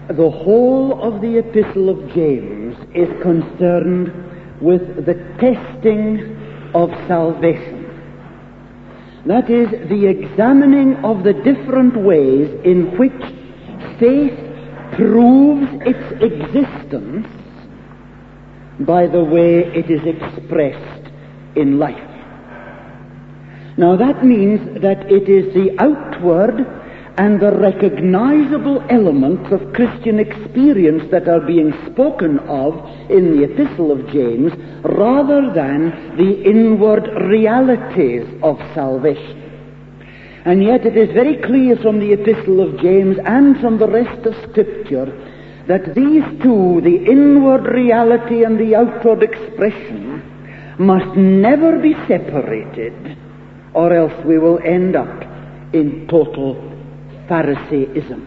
The whole of the Epistle of James is concerned with the testing of salvation. That is, the examining of the different ways in which faith proves its existence by the way it is expressed in life. Now that means that it is the outward and the recognizable elements of Christian experience that are being spoken of in the Epistle of James, rather than the inward realities of salvation. And yet it is very clear from the Epistle of James and from the rest of Scripture that these two, the inward reality and the outward expression, must never be separated, or else we will end up in total Pharisaism.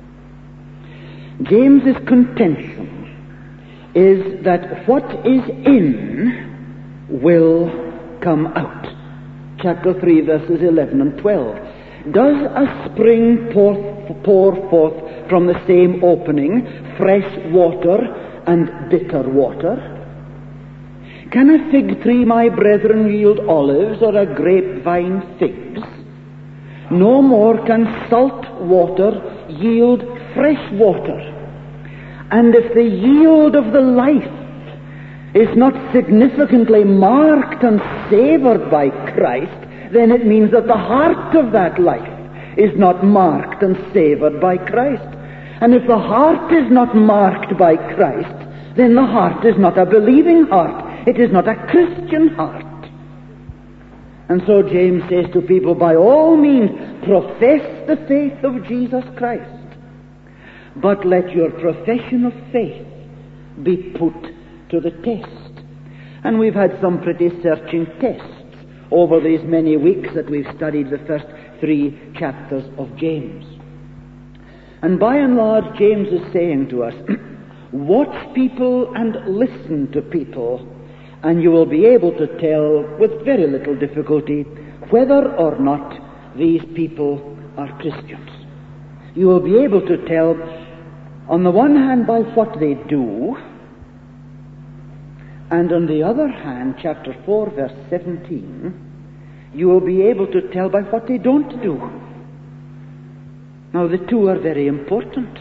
James's contention is that what is in will come out. Chapter 3, verses 11 and 12. Does a spring pour forth from the same opening fresh water and bitter water? Can a fig tree, my brethren, yield olives, or a grapevine figs? No more can salt water yield fresh water. And if the yield of the life is not significantly marked and savored by Christ, then it means that the heart of that life is not marked and savored by Christ. And if the heart is not marked by Christ, then the heart is not a believing heart. It is not a Christian heart. And so James says to people, by all means, profess the faith of Jesus Christ, but let your profession of faith be put to the test. And we've had some pretty searching tests over these many weeks that we've studied the first 3 chapters of James. And by and large, James is saying to us, watch people and listen to people, and you will be able to tell with very little difficulty whether or not these people are Christians. You will be able to tell, on the one hand, by what they do, and on the other hand, chapter 4, verse 17, you will be able to tell by what they don't do. Now, the two are very important.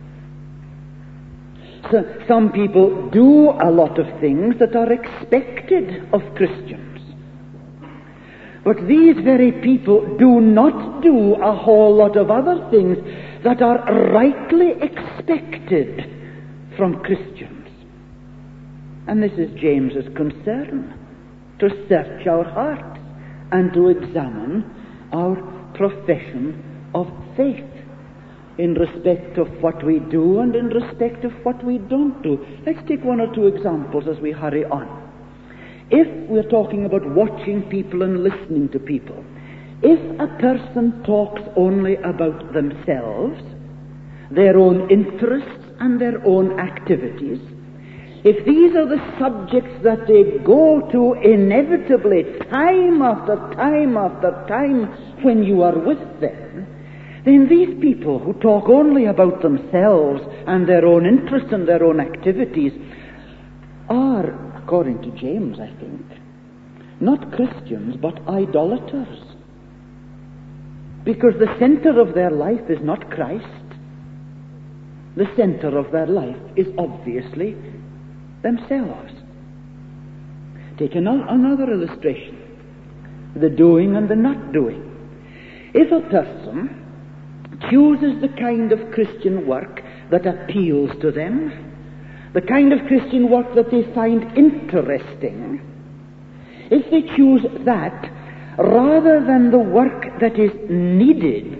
So, some people do a lot of things that are expected of Christians. But these very people do not do a whole lot of other things that are rightly expected from Christians. And this is James's concern, to search our hearts and to examine our profession of faith in respect of what we do and in respect of what we don't do. Let's take 1 or 2 examples as we hurry on. If we're talking about watching people and listening to people, if a person talks only about themselves, their own interests and their own activities, if these are the subjects that they go to inevitably time after time after time when you are with them, then these people who talk only about themselves and their own interests and their own activities are, according to James, I think, not Christians but idolaters. Because the center of their life is not Christ. The center of their life is obviously themselves. Take another illustration. The doing and the not doing. If a person chooses the kind of Christian work that appeals to them, the kind of Christian work that they find interesting, if they choose that rather than the work that is needed,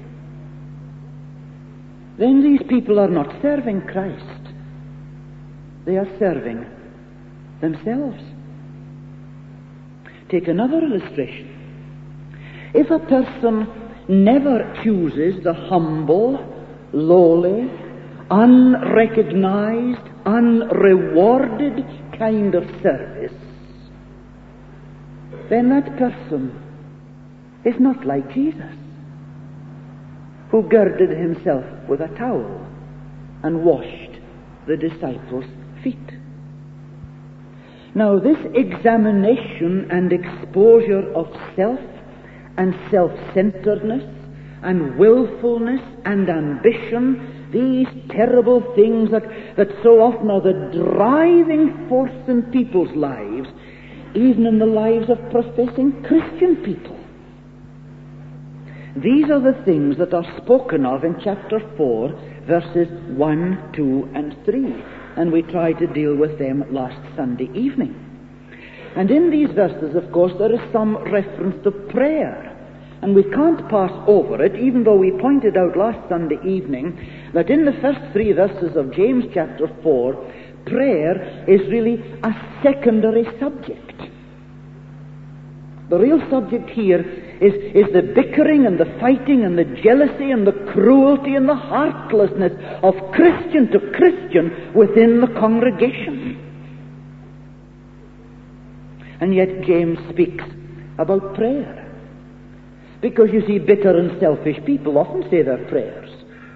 then these people are not serving Christ. They are serving themselves. Take another illustration. If a person never chooses the humble, lowly, unrecognized, unrewarded kind of service, then that person is not like Jesus, who girded himself with a towel and washed the disciples' feet. Now, this examination and exposure of self and self-centeredness and willfulness and ambition, these terrible things that so often are the driving force in people's lives, even in the lives of professing Christian people. These are the things that are spoken of in chapter 4, verses 1, 2, and 3. And we tried to deal with them last Sunday evening. And in these verses, of course, there is some reference to prayer. And we can't pass over it, even though we pointed out last Sunday evening that in the first 3 verses of James chapter 4, prayer is really a secondary subject. The real subject here is the bickering and the fighting and the jealousy and the cruelty and the heartlessness of Christian to Christian within the congregation. And yet James speaks about prayer. Because you see, bitter and selfish people often say their prayers.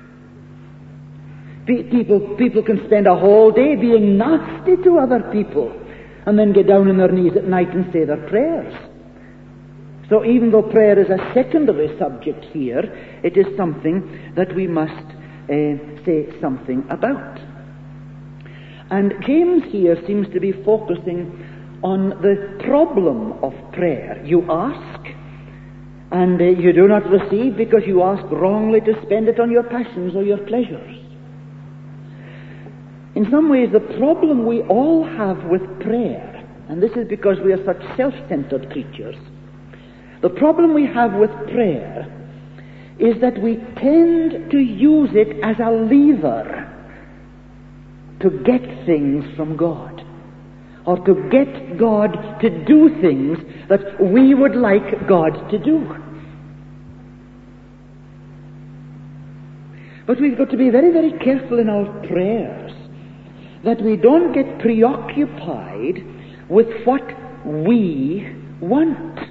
People can spend a whole day being nasty to other people and then get down on their knees at night and say their prayers. So even though prayer is a secondary subject here, it is something that we must say something about. And James here seems to be focusing on the problem of prayer. You ask, and you do not receive because you ask wrongly to spend it on your passions or your pleasures. In some ways, the problem we all have with prayer, and this is because we are such self-centered creatures, the problem we have with prayer is that we tend to use it as a lever to get things from God, or to get God to do things that we would like God to do. But we've got to be very, very careful in our prayers that we don't get preoccupied with what we want.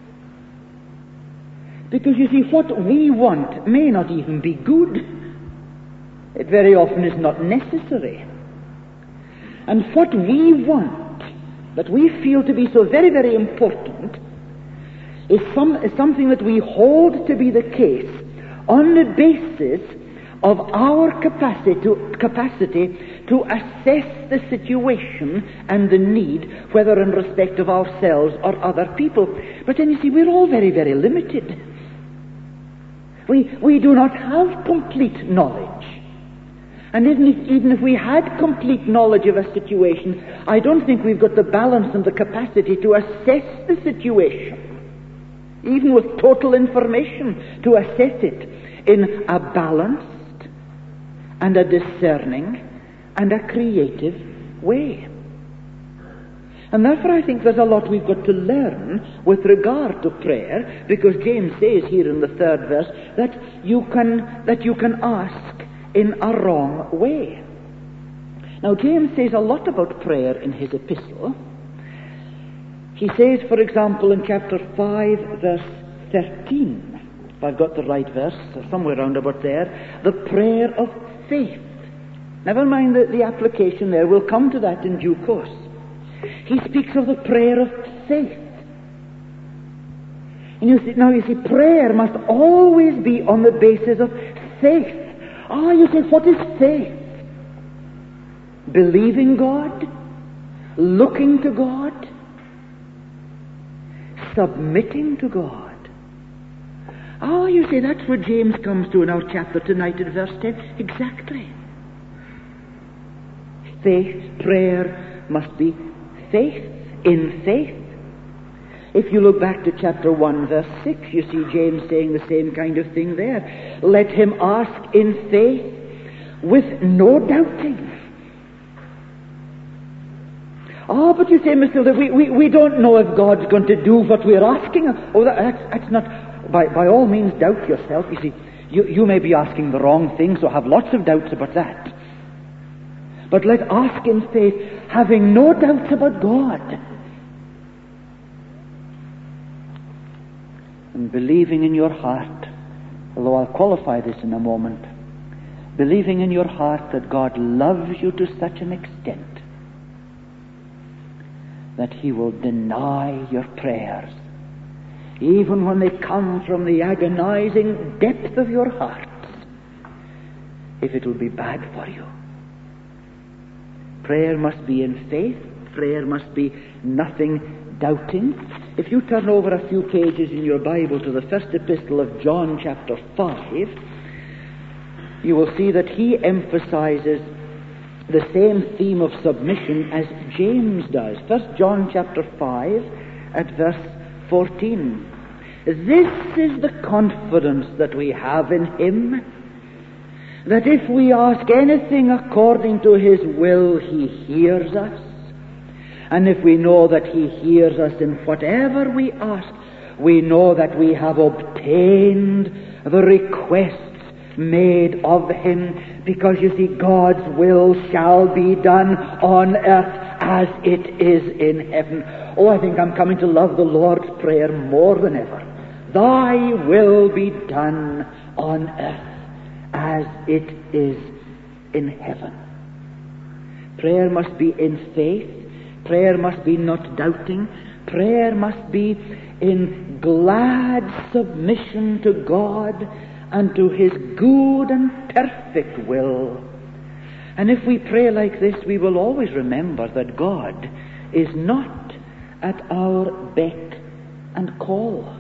Because you see, what we want may not even be good. It very often is not necessary. And what we want, that we feel to be so very, very important, is something that we hold to be the case on the basis of our capacity to assess the situation and the need, whether in respect of ourselves or other people. But then you see, we're all very, very limited. We do not have complete knowledge. And even if we had complete knowledge of a situation, I don't think we've got the balance and the capacity to assess the situation, even with total information, to assess it in a balanced and a discerning and a creative way. And therefore I think there's a lot we've got to learn with regard to prayer, because James says here in the 3rd verse that you can ask in a wrong way. Now James says a lot about prayer in his epistle. He says, for example, in chapter 5, verse 13, if I've got the right verse, somewhere round about there, the prayer of faith. Never mind the application there, we'll come to that in due course. He speaks of the prayer of faith. And you see, prayer must always be on the basis of faith. You say, what is faith? Believing God, looking to God, submitting to God. You say, that's where James comes to in our chapter tonight in verse 10. Exactly. Faith, prayer must be faith, in faith. If you look back to chapter 1, verse 6, you see James saying the same kind of thing there. Let him ask in faith with no doubting. But you say, Mr. That we don't know if God's going to do what we're asking. That's not, by all means, doubt yourself. You see, you may be asking the wrong thing, so have lots of doubts about that. But let's ask in faith, having no doubts about God, and believing in your heart, although I'll qualify this in a moment, believing in your heart that God loves you to such an extent that he will deny your prayers, even when they come from the agonizing depth of your hearts, if it will be bad for you. Prayer must be in faith. Prayer must be nothing doubting. If you turn over a few pages in your Bible to the first epistle of John chapter 5, you will see that he emphasizes the same theme of submission as James does. 1 John chapter 5 at verse 14. This is the confidence that we have in him, that if we ask anything according to his will, he hears us. And if we know that he hears us in whatever we ask, we know that we have obtained the requests made of him, because you see, God's will shall be done on earth as it is in heaven. Oh, I think I'm coming to love the Lord's Prayer more than ever. Thy will be done on earth as it is in heaven. Prayer must be in faith. Prayer must be not doubting. Prayer must be in glad submission to God and to his good and perfect will. And if we pray like this, we will always remember that God is not at our beck and call.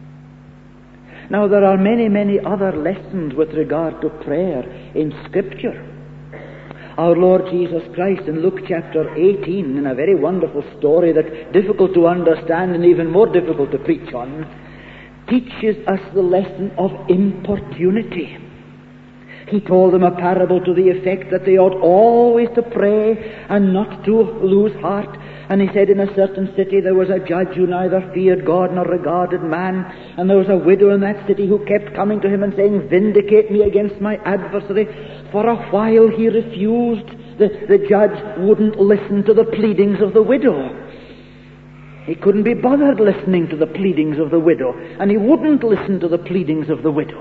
Now, there are many, many other lessons with regard to prayer in Scripture. Our Lord Jesus Christ in Luke chapter 18, in a very wonderful story that's difficult to understand and even more difficult to preach on, teaches us the lesson of importunity. He told them a parable to the effect that they ought always to pray and not to lose heart. And he said, in a certain city there was a judge who neither feared God nor regarded man. And there was a widow in that city who kept coming to him and saying, "Vindicate me against my adversary." For a while he refused. The judge wouldn't listen to the pleadings of the widow. He couldn't be bothered listening to the pleadings of the widow. And he wouldn't listen to the pleadings of the widow.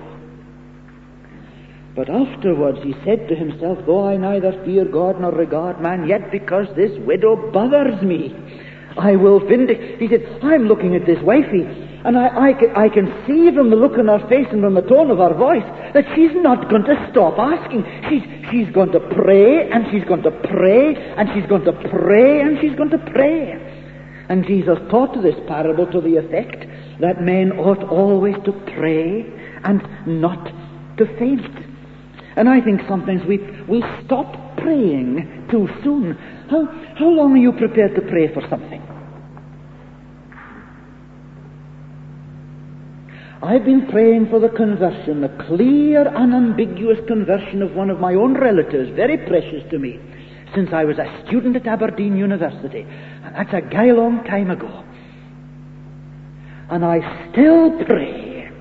But afterwards he said to himself, "Though I neither fear God nor regard man, yet because this widow bothers me, I will vindicate." He said, "I'm looking at this wifey, and I can see from the look on her face and from the tone of her voice that she's not going to stop asking. She's going to pray, and she's going to pray, and she's going to pray, and she's going to pray." And Jesus taught this parable to the effect that men ought always to pray and not to faint. And I think sometimes we stop praying too soon. How long are you prepared to pray for something? I've been praying for the conversion, the clear, unambiguous conversion of one of my own relatives, very precious to me, since I was a student at Aberdeen University. And that's a gay long time ago. And I still pray.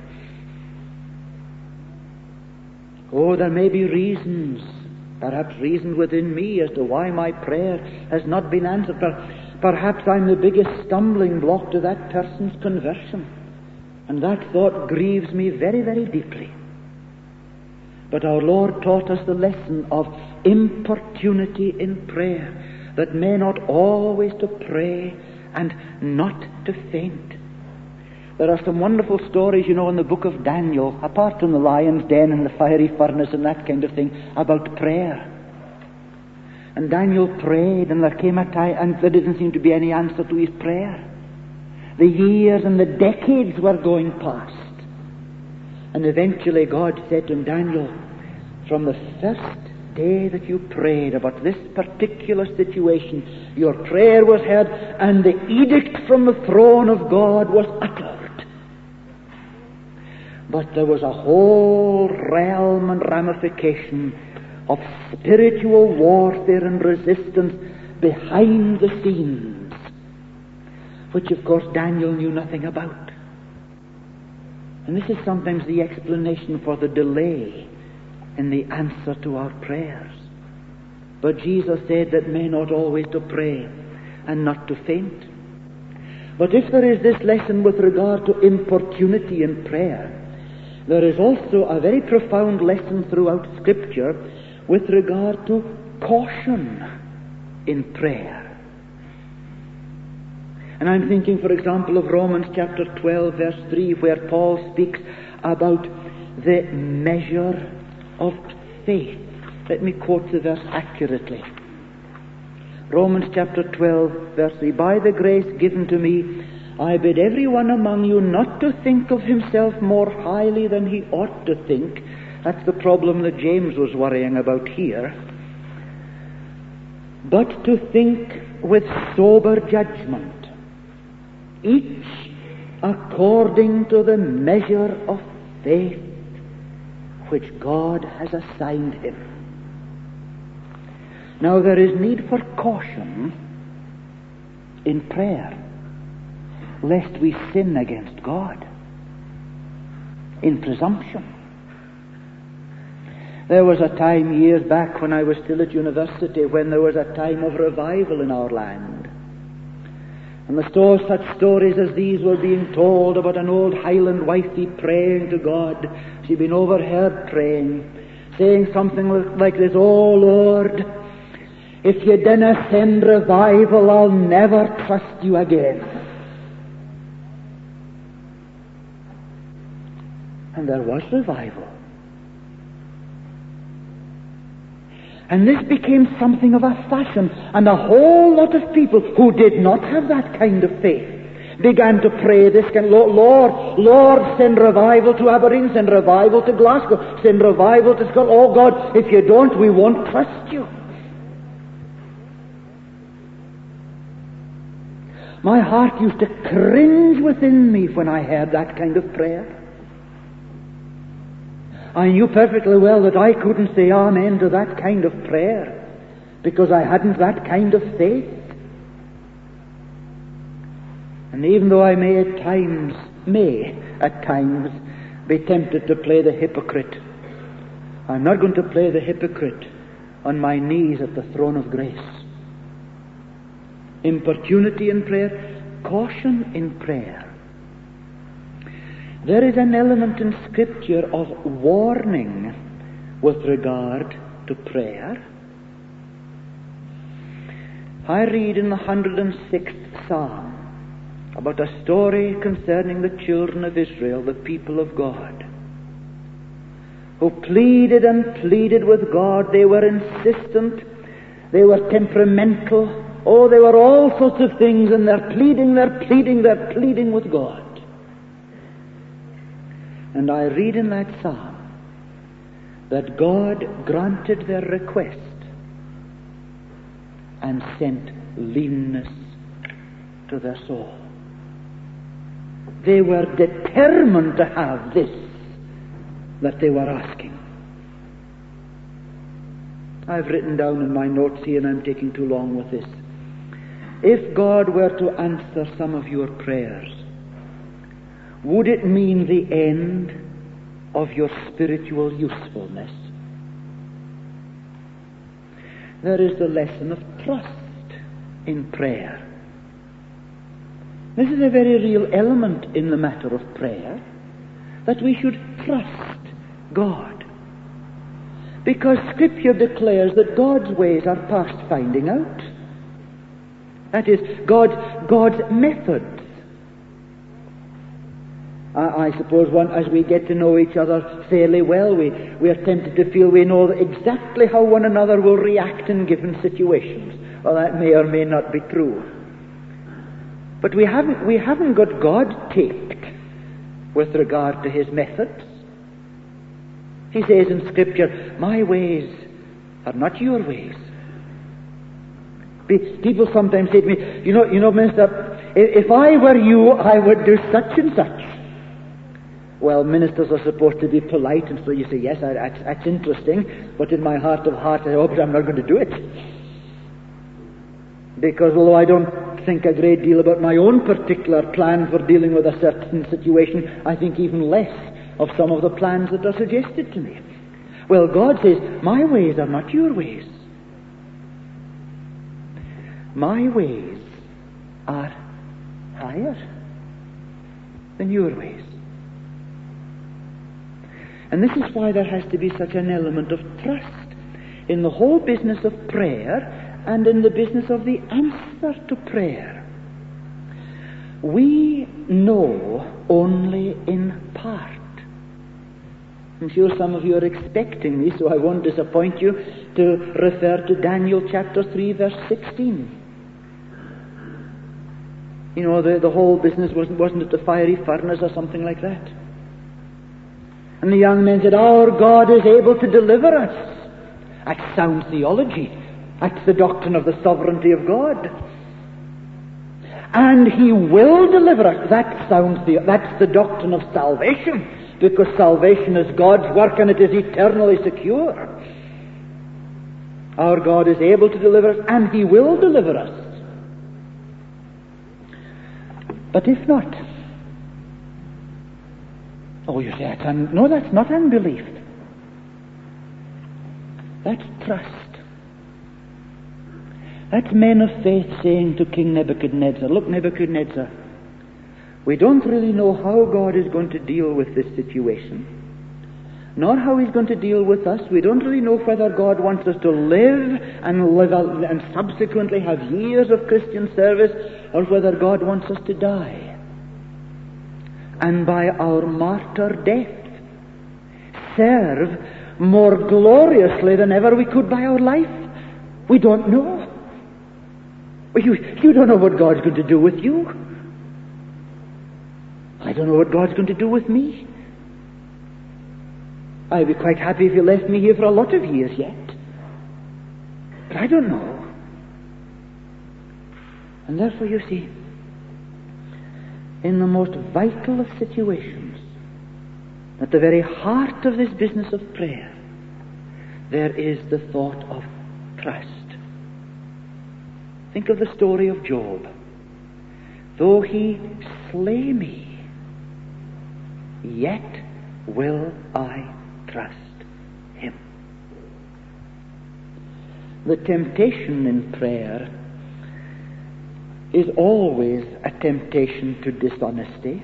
Oh, there may be reasons, perhaps reasons within me as to why my prayer has not been answered. Perhaps I'm the biggest stumbling block to that person's conversion. And that thought grieves me very, very deeply. But our Lord taught us the lesson of importunity in prayer, that men ought always to pray and not to faint. There are some wonderful stories, in the book of Daniel, apart from the lion's den and the fiery furnace and that kind of thing, about prayer. And Daniel prayed, and there came a time, and there didn't seem to be any answer to his prayer. The years and the decades were going past. And eventually God said to him, "Daniel, from the first day that you prayed about this particular situation, your prayer was heard, and the edict from the throne of God was uttered. But there was a whole realm and ramification of spiritual warfare and resistance behind the scenes, which of course Daniel knew nothing about. And this is sometimes the explanation for the delay in the answer to our prayers. But Jesus said that men ought always to pray and not to faint. But if there is this lesson with regard to importunity in prayer, there is also a very profound lesson throughout Scripture with regard to caution in prayer. And I'm thinking, for example, of Romans chapter 12, verse 3, where Paul speaks about the measure of faith. Let me quote the verse accurately. Romans chapter 12, verse 3, "By the grace given to me, I bid every one among you not to think of himself more highly than he ought to think." That's the problem that James was worrying about here. "But to think with sober judgment, each according to the measure of faith which God has assigned him." Now there is need for caution in prayer, lest we sin against God in presumption. There was a time years back when I was still at university when there was a time of revival in our land. And such stories as these were being told about an old Highland wifey praying to God. She'd been overheard praying, saying something like this: "Oh Lord, if you dinna send revival, I'll never trust you again." And there was revival. And this became something of a fashion, and a whole lot of people who did not have that kind of faith began to pray this kind: Lord, send revival to Aberdeen, send revival to Glasgow, send revival to Scotland. Oh God, if you don't, we won't trust you. My heart used to cringe within me when I heard that kind of prayer. I knew perfectly well that I couldn't say amen to that kind of prayer because I hadn't that kind of faith. And even though I may at times be tempted to play the hypocrite, I'm not going to play the hypocrite on my knees at the throne of grace. Importunity in prayer, caution in prayer. There is an element in Scripture of warning with regard to prayer. I read in the 106th Psalm about a story concerning the children of Israel, the people of God, who pleaded and pleaded with God. They were insistent, they were temperamental, they were all sorts of things, and they're pleading with God. And I read in that psalm that God granted their request and sent leanness to their soul. They were determined to have this that they were asking. I've written down in my notes here, and I'm taking too long with this. If God were to answer some of your prayers, would it mean the end of your spiritual usefulness? There is the lesson of trust in prayer. This is a very real element in the matter of prayer, that we should trust God. Because Scripture declares that God's ways are past finding out. That is, God's methods. I suppose as we get to know each other fairly well, we are tempted to feel we know exactly how one another will react in given situations. Well, that may or may not be true. But we haven't got God taped with regard to His methods. He says in Scripture, "My ways are not your ways." People sometimes say to me, you know, Minister, if I were you, I would do such and such. Well, ministers are supposed to be polite, and so you say, yes, that's interesting, but in my heart of hearts, I hope I'm not going to do it. Because although I don't think a great deal about my own particular plan for dealing with a certain situation, I think even less of some of the plans that are suggested to me. Well, God says, my ways are not your ways. My ways are higher than your ways. And this is why there has to be such an element of trust in the whole business of prayer and in the business of the answer to prayer. We know only in part. I'm sure some of you are expecting me, so I won't disappoint you, to refer to Daniel chapter 3, verse 16. You know, the whole business wasn't it the fiery furnace or something like that? And the young men said, our God is able to deliver us. That's sound theology. That's the doctrine of the sovereignty of God. And He will deliver us. That's the doctrine of salvation, because salvation is God's work and it is eternally secure. Our God is able to deliver us, and He will deliver us. But if not, you say, no, that's not unbelief. That's trust. That's men of faith saying to King Nebuchadnezzar, look, Nebuchadnezzar, we don't really know how God is going to deal with this situation, nor how He's going to deal with us. We don't really know whether God wants us to live and subsequently have years of Christian service, or whether God wants us to die, and by our martyr death serve more gloriously than ever we could by our life. We don't know. You don't know what God's going to do with you. I don't know what God's going to do with me. I'd be quite happy if He left me here for a lot of years yet. But I don't know. And therefore, you see, in the most vital of situations, at the very heart of this business of prayer, there is the thought of trust. Think of the story of Job. Though he slay me, yet will I trust Him. The temptation in prayer is always a temptation to dishonesty,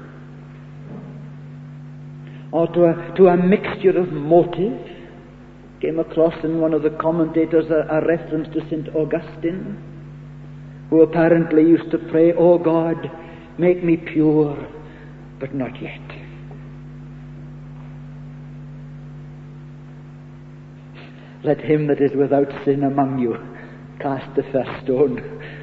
or to a mixture of motive. Came across in one of the commentators a reference to St. Augustine, who apparently used to pray, "O God, make me pure, but not yet." Let him that is without sin among you cast the first stone.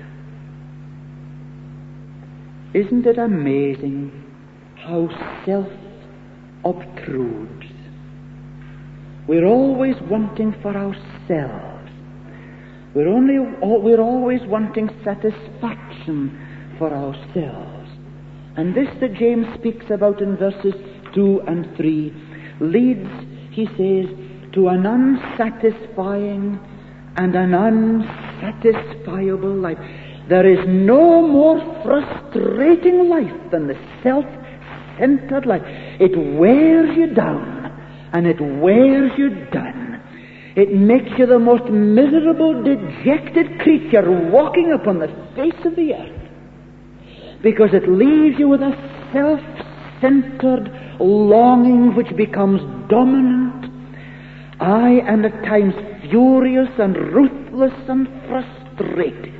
Isn't it amazing how self obtrudes? We're always wanting for ourselves. We're always wanting satisfaction for ourselves. And this that James speaks about in verses 2 and 3 leads, he says, to an unsatisfying and an unsatisfiable life. There is no more frustrating life than the self-centered life. It wears you down, and it wears you down. It makes you the most miserable, dejected creature walking upon the face of the earth, because it leaves you with a self-centered longing which becomes dominant, and at times furious and ruthless and frustrated.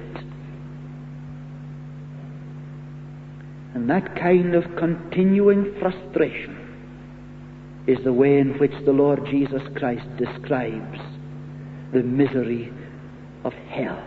And that kind of continuing frustration is the way in which the Lord Jesus Christ describes the misery of hell.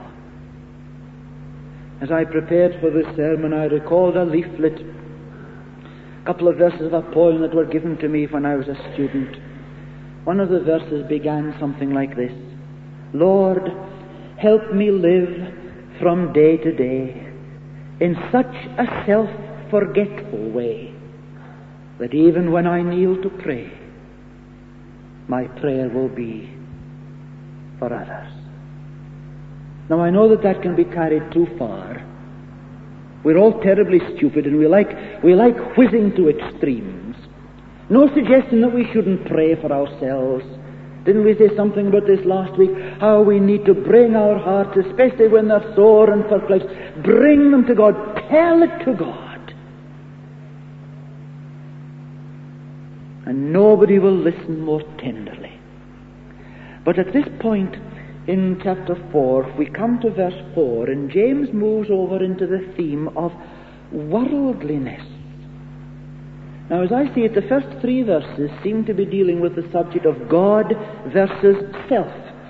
As I prepared for this sermon, I recalled a leaflet, a couple of verses of a poem that were given to me when I was a student. One of the verses began something like this: Lord, help me live from day to day in such a self-forgetful way that even when I kneel to pray, my prayer will be for others. Now I know that can be carried too far. We're all terribly stupid, and we like whizzing to extremes. No suggestion that we shouldn't pray for ourselves. Didn't we say something about this last week? How we need to bring our hearts, especially when they're sore and perplexed, bring them to God, tell it to God. and nobody will listen more tenderly. But at this point in chapter 4, we come to verse 4, and James moves over into the theme of worldliness. Now, as I see it, the first 3 verses seem to be dealing with the subject of God versus self.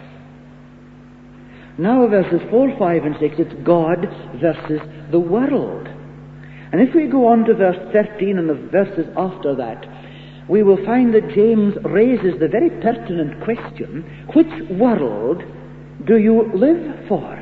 Now, verses 4, 5, and 6, it's God versus the world. And if we go on to verse 13 and the verses after that, we will find that James raises the very pertinent question, which world do you live for?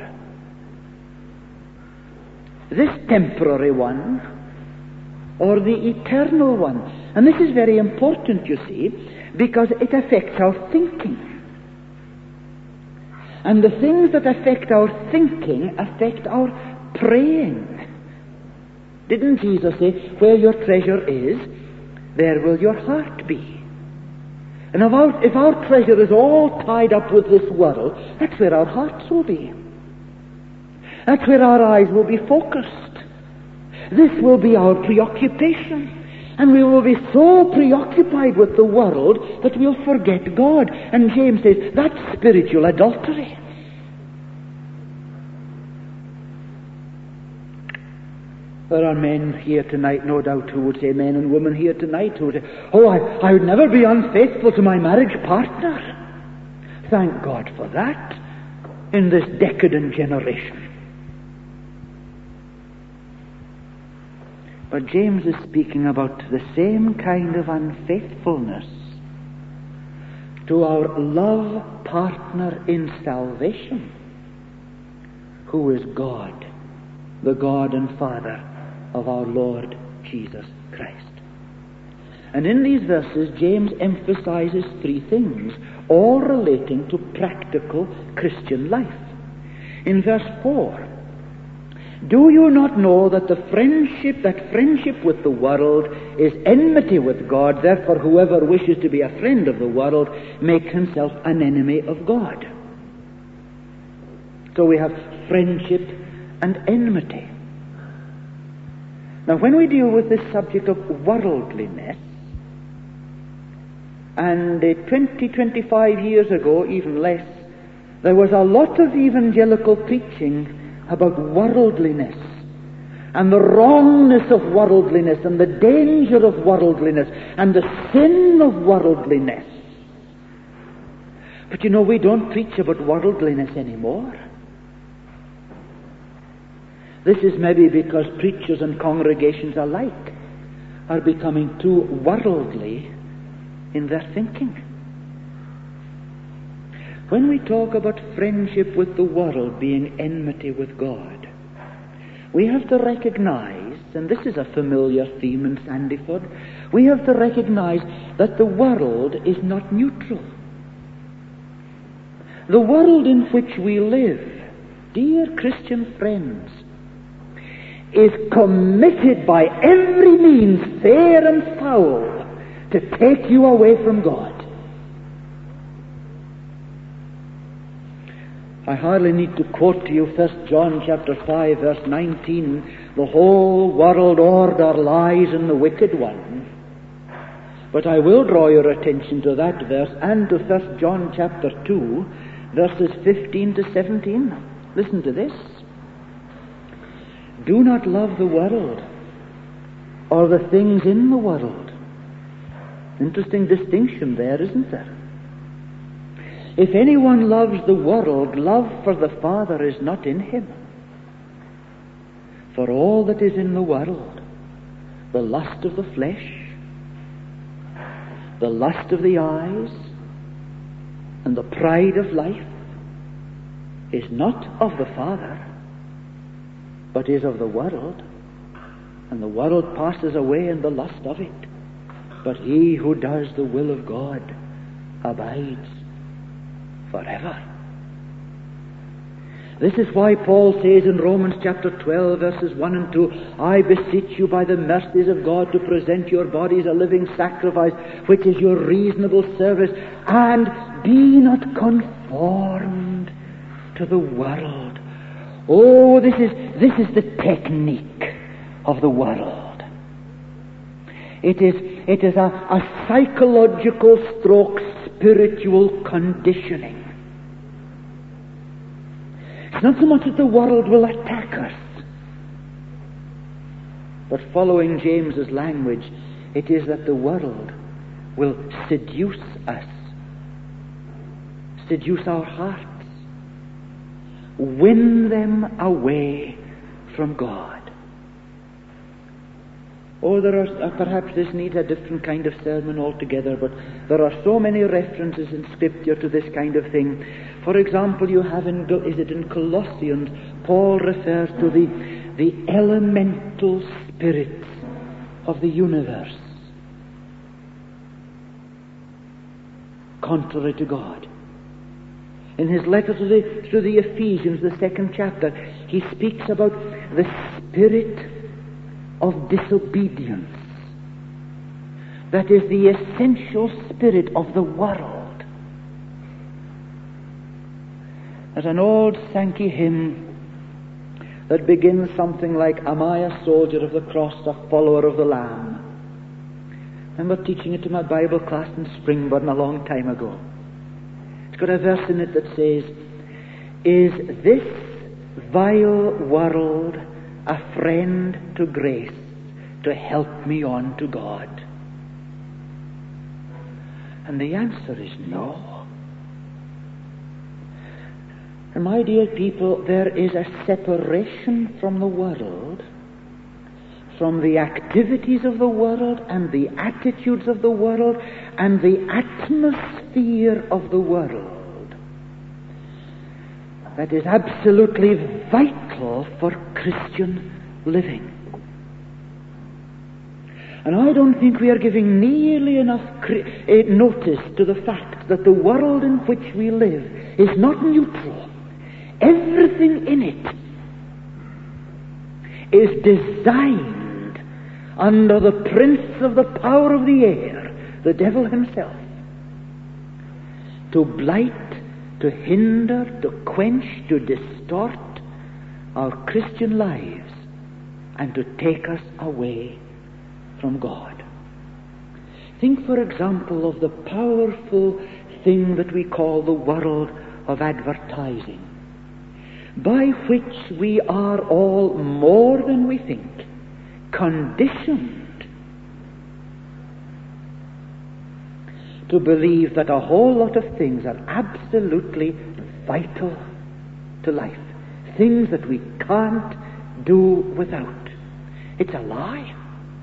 This temporary one or the eternal one? And this is very important, you see, because it affects our thinking. And the things that affect our thinking affect our praying. Didn't Jesus say, where your treasure is, there will your heart be? And if our treasure is all tied up with this world, that's where our hearts will be. That's where our eyes will be focused. This will be our preoccupation. And we will be so preoccupied with the world that we'll forget God. And James says, that's spiritual adultery. There are men here tonight, no doubt, who would say, men and women here tonight who would say, oh, I would never be unfaithful to my marriage partner. Thank God for that in this decadent generation. But James is speaking about the same kind of unfaithfulness to our love partner in salvation, who is God, the God and Father of our Lord Jesus Christ. And in these verses, James emphasizes 3 things, all relating to practical Christian life. In verse 4, do you not know that friendship with the world is enmity with God? Therefore, whoever wishes to be a friend of the world makes himself an enemy of God. So we have friendship and enmity. Now, when we deal with this subject of worldliness, and 25 years ago, even less, there was a lot of evangelical preaching about worldliness and the wrongness of worldliness and the danger of worldliness and the sin of worldliness. But you know, we don't preach about worldliness anymore. This is maybe because preachers and congregations alike are becoming too worldly in their thinking. When we talk about friendship with the world being enmity with God, we have to recognize, and this is a familiar theme in Sandyford, we have to recognize that the world is not neutral. The world in which we live, dear Christian friends, is committed by every means, fair and foul, to take you away from God. I hardly need to quote to you 1 John chapter 5, verse 19. The whole world order lies in the wicked one. But I will draw your attention to that verse and to 1 John chapter 2, verses 15 to 17. Listen to this. Do not love the world or the things in the world. Interesting distinction there, isn't there? If anyone loves the world, love for the Father is not in him. For all that is in the world, the lust of the flesh, the lust of the eyes, and the pride of life, is not of the Father, but is of the world. And the world passes away in the lust of it. But he who does the will of God abides forever. This is why Paul says in Romans chapter 12, verses 1 and 2, I beseech you by the mercies of God to present your bodies a living sacrifice, which is your reasonable service, and be not conformed to the world. Oh, this is the technique of the world. It is it is a psychological stroke spiritual conditioning. It's not so much that the world will attack us, but following James's language, it is that the world will seduce us, seduce our hearts, win them away from God. Oh, there are, perhaps this needs a different kind of sermon altogether, but there are so many references in Scripture to this kind of thing. For example, you have in Colossians, Paul refers to the elemental spirits of the universe, contrary to God. In his letter to the Ephesians, the 2nd chapter, he speaks about the spirit of disobedience. That is the essential spirit of the world. There's an old Sankey hymn that begins something like, "Am I a soldier of the cross, a follower of the Lamb?" I remember teaching it to my Bible class in Springburn a long time ago. It's got a verse in it that says, "Is this vile world a friend to grace to help me on to God?" And the answer is no. And my dear people, there is a separation from the world, from the activities of the world and the attitudes of the world and the atmosphere of the world, that is absolutely vital for Christian living. And I don't think we are giving nearly enough notice to the fact that the world in which we live is not neutral. Everything in it is designed under the prince of the power of the air, the devil himself, to blight, to hinder, to quench, to distort our Christian lives, and to take us away from God. Think, for example, of the powerful thing that we call the world of advertising, by which we are all, more than we think, conditioned to believe that a whole lot of things are absolutely vital to life, things that we can't do without. It's a lie.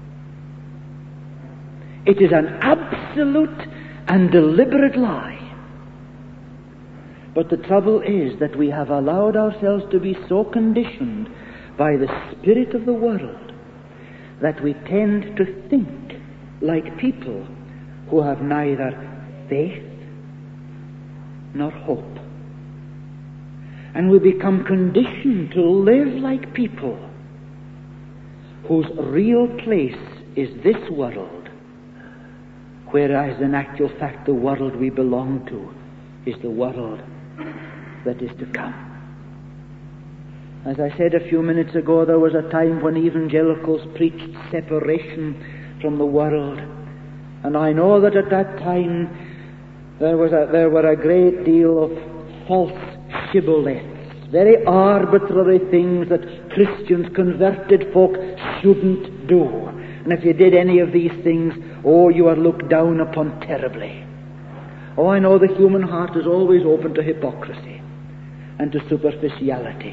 It is an absolute and deliberate lie. But the trouble is that we have allowed ourselves to be so conditioned by the spirit of the world that we tend to think like people who have neither faith nor hope. And we become conditioned to live like people whose real place is this world, whereas in actual fact the world we belong to is the world that is to come. As I said a few minutes ago, there was a time when evangelicals preached separation from the world, and I know that at that time there were a great deal of false shibboleths, very arbitrary things that Christians, converted folk, shouldn't do. And if you did any of these things, you are looked down upon terribly. I know the human heart is always open to hypocrisy and to superficiality.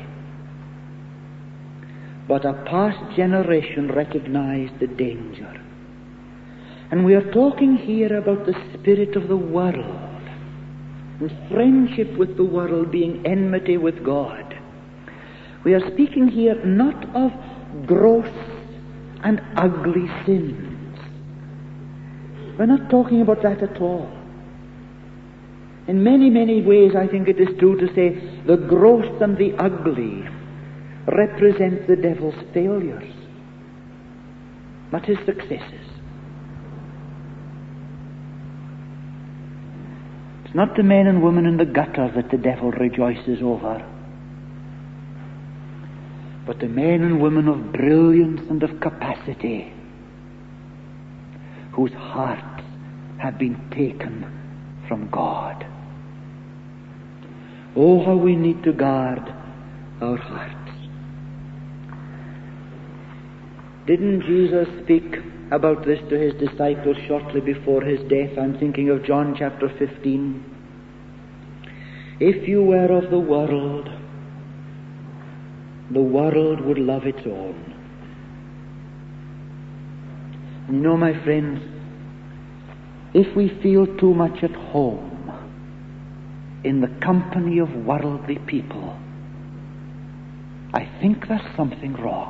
But a past generation recognized the danger. And we are talking here about the spirit of the world, and friendship with the world being enmity with God. We are speaking here not of gross and ugly sins. We're not talking about that at all. In many, many ways, I think it is true to say the gross and the ugly represent the devil's failures, not his successes. It's not the men and women in the gutter that the devil rejoices over, but the men and women of brilliance and of capacity whose hearts have been taken from God. Oh, how we need to guard our hearts. Didn't Jesus speak about this to his disciples shortly before his death? I'm thinking of John chapter 15. If you were of the world would love its own. You know, my friends, if we feel too much at home in the company of worldly people, I think there's something wrong.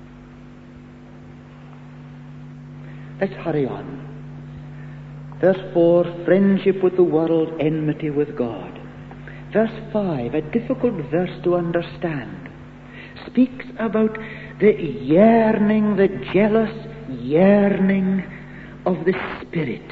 Let's hurry on. Verse 4, friendship with the world, enmity with God. Verse 5, a difficult verse to understand, speaks about the yearning, the jealous yearning of the Spirit.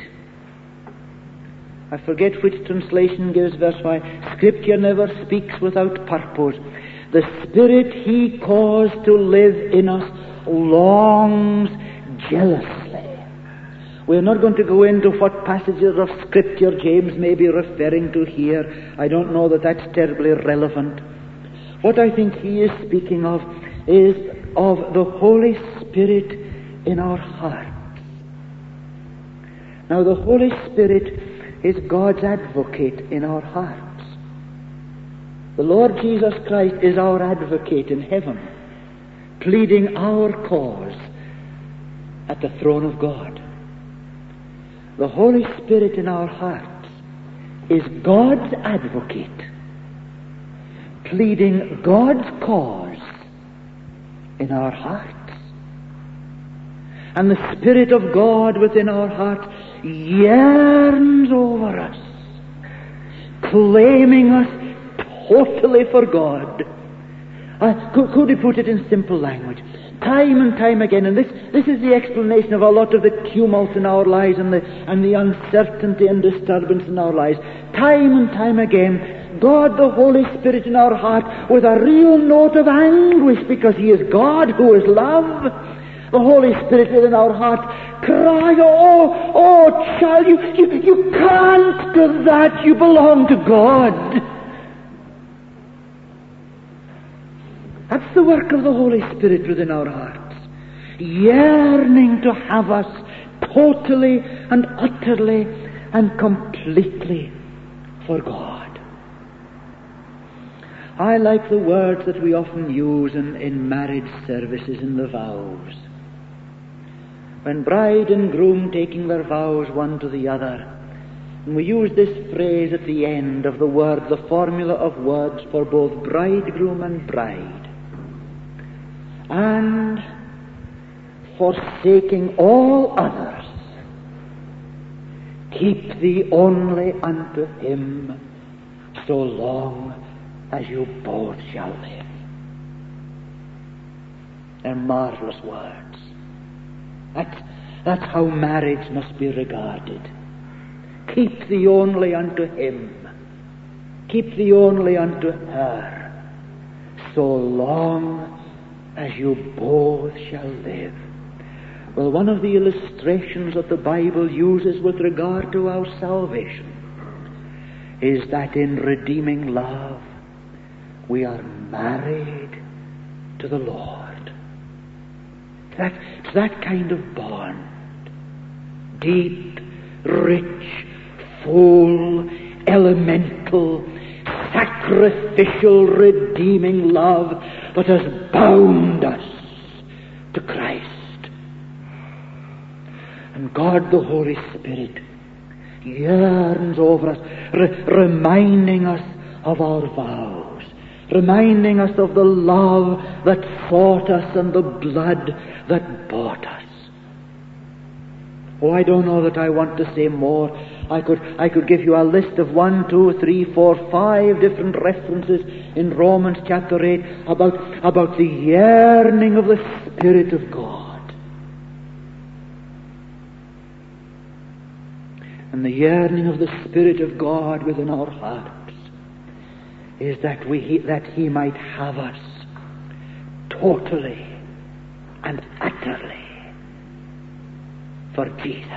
I forget which translation gives verse 5. Scripture never speaks without purpose. The Spirit He caused to live in us longs jealously. We're not going to go into what passages of Scripture James may be referring to here. I don't know that that's terribly relevant. What I think he is speaking of is of the Holy Spirit in our hearts. Now, the Holy Spirit is God's advocate in our hearts. The Lord Jesus Christ is our advocate in heaven, pleading our cause at the throne of God. The Holy Spirit in our hearts is God's advocate, pleading God's cause in our hearts. And the Spirit of God within our hearts yearns over us, claiming us totally for God. Could we put it in simple language? Time and time again, and this is the explanation of a lot of the tumult in our lives and the uncertainty and disturbance in our lives. Time and time again, God the Holy Spirit in our heart with a real note of anguish because He is God who is love. The Holy Spirit within our heart cry, oh child, you can't do that. You belong to God. That's the work of the Holy Spirit within our hearts, yearning to have us totally and utterly and completely for God. I like the words that we often use in marriage services, in the vows. When bride and groom taking their vows one to the other, and we use this phrase at the end of the word, the formula of words for both bridegroom and bride. And forsaking all others, keep thee only unto Him, so long as you both shall live. They're marvelous words. That's how marriage must be regarded. Keep thee only unto Him. Keep thee only unto her, so long as you both shall live. Well, one of the illustrations that the Bible uses with regard to our salvation is that in redeeming love we are married to the Lord. It's that kind of bond. Deep, rich, full, elemental, sacrificial, redeeming love that has bound us to Christ. And God the Holy Spirit yearns over us, reminding us of our vows, reminding us of the love that fought us and the blood that bought us. Oh, I don't know that I want to say more. I could give you a list of 1, 2, 3, 4, 5 different references in Romans chapter 8 about the yearning of the Spirit of God. And the yearning of the Spirit of God within our hearts is that He might have us totally and utterly for Jesus.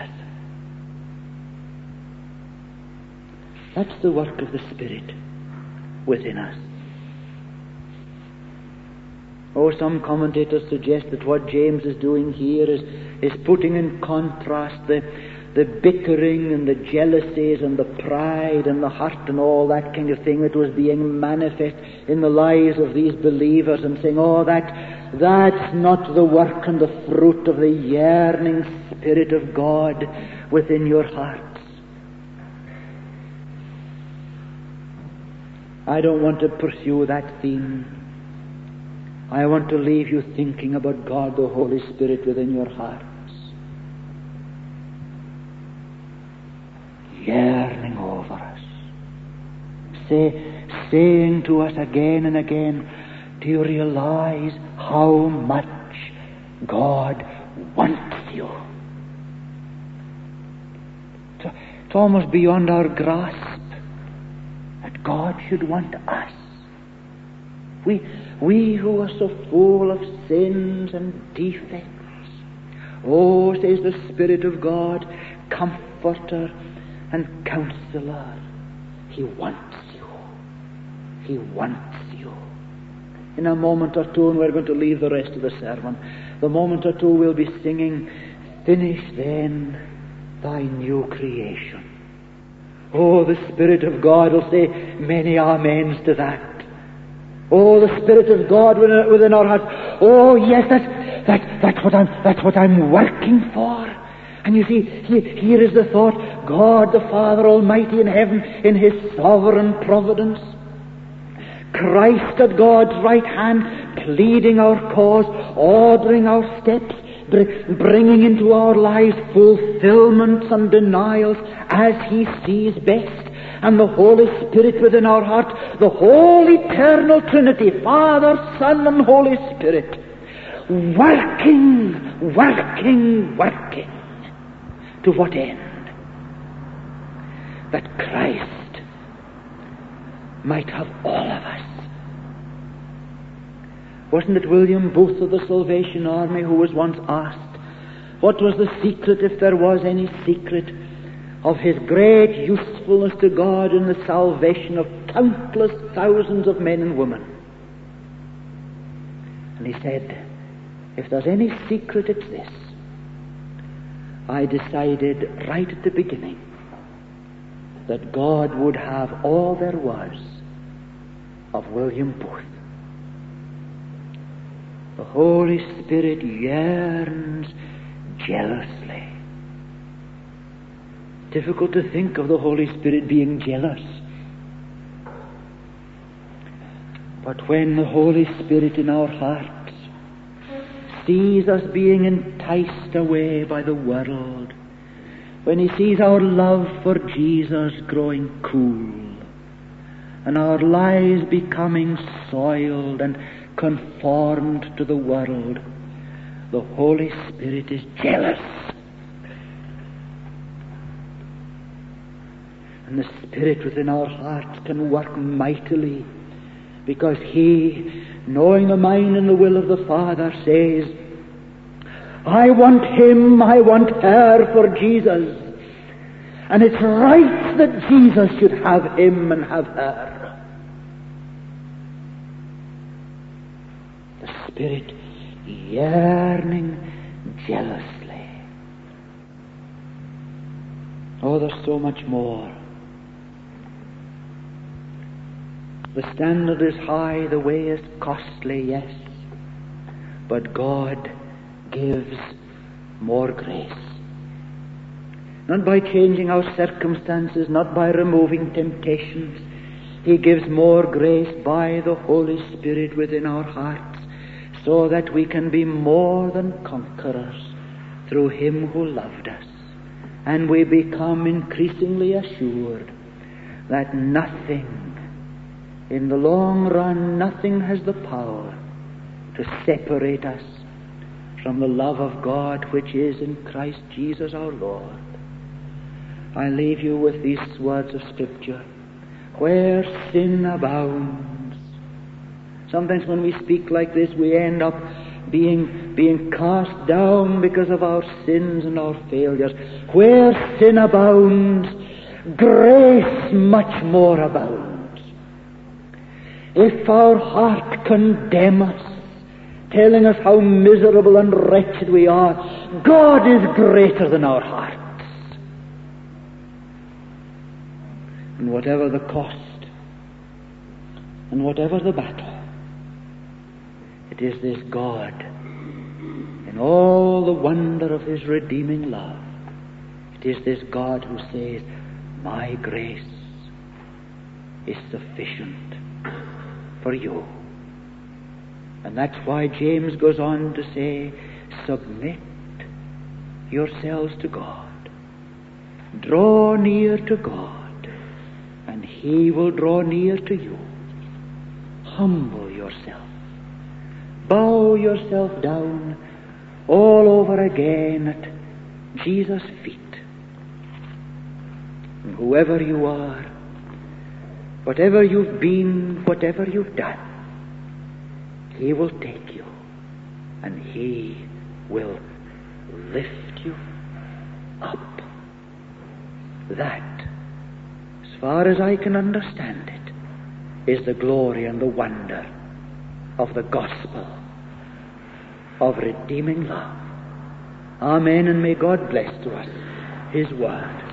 That's the work of the Spirit within us. Oh, some commentators suggest that what James is doing here is putting in contrast the bickering and the jealousies and the pride and the hurt and all that kind of thing that was being manifest in the lives of these believers, and saying, oh, that's not the work and the fruit of the yearning Spirit of God within your hearts. I don't want to pursue that theme. I want to leave you thinking about God the Holy Spirit within your hearts, yearning over us, saying to us again and again, do you realize how much God wants you? It's almost beyond our grasp that God should want us. We who are so full of sins and defects. Oh, says the Spirit of God, Comforter and Counselor, He wants you. He wants you. In a moment or two, and we're going to leave the rest of the sermon, the moment or two we'll be singing, finish then thy new creation. Oh, the Spirit of God will say many amens to that. Oh, the Spirit of God within our hearts. Oh, yes, that's what I'm working for. And you see, here is the thought: God the Father Almighty in heaven, in His sovereign providence, Christ at God's right hand, pleading our cause, ordering our steps, bringing into our lives fulfillments and denials as He sees best. And the Holy Spirit within our heart, the whole eternal Trinity, Father, Son, and Holy Spirit, working. To what end? That Christ might have all of us. Wasn't it William Booth of the Salvation Army who was once asked, what was the secret, if there was any secret, of His great usefulness to God in the salvation of countless thousands of men and women? And he said, if there's any secret, it's this: I decided right at the beginning that God would have all there was of William Booth. The Holy Spirit yearns jealously. Difficult to think of the Holy Spirit being jealous. But when the Holy Spirit in our hearts sees us being enticed away by the world, when He sees our love for Jesus growing cool, and our lives becoming soiled and conformed to the world, the Holy Spirit is jealous. And the Spirit within our hearts can work mightily, because He, knowing the mind and the will of the Father, says, I want him, I want her for Jesus. And it's right that Jesus should have him and have her. The Spirit yearning jealously. Oh, there's so much more. The standard is high, the way is costly, yes, but God gives more grace. Not by changing our circumstances, not by removing temptations. He gives more grace by the Holy Spirit within our hearts, so that we can be more than conquerors through Him who loved us. And we become increasingly assured that nothing, in the long run, nothing has the power to separate us from the love of God which is in Christ Jesus our Lord. I leave you with these words of Scripture. Where sin abounds. Sometimes when we speak like this, we end up being cast down because of our sins and our failures. Where sin abounds, grace much more abounds. If our heart condemn us, telling us how miserable and wretched we are, God is greater than our hearts. And whatever the cost, and whatever the battle, it is this God, in all the wonder of His redeeming love, it is this God who says, my grace is sufficient for you. And that's why James goes on to say, submit yourselves to God. Draw near to God, and He will draw near to you. Humble yourself. Bow yourself down all over again at Jesus' feet. And whoever you are, whatever you've been, whatever you've done, He will take you and He will lift you up. That, as far as I can understand it, is the glory and the wonder of the gospel of redeeming love. Amen, and may God bless to us His word.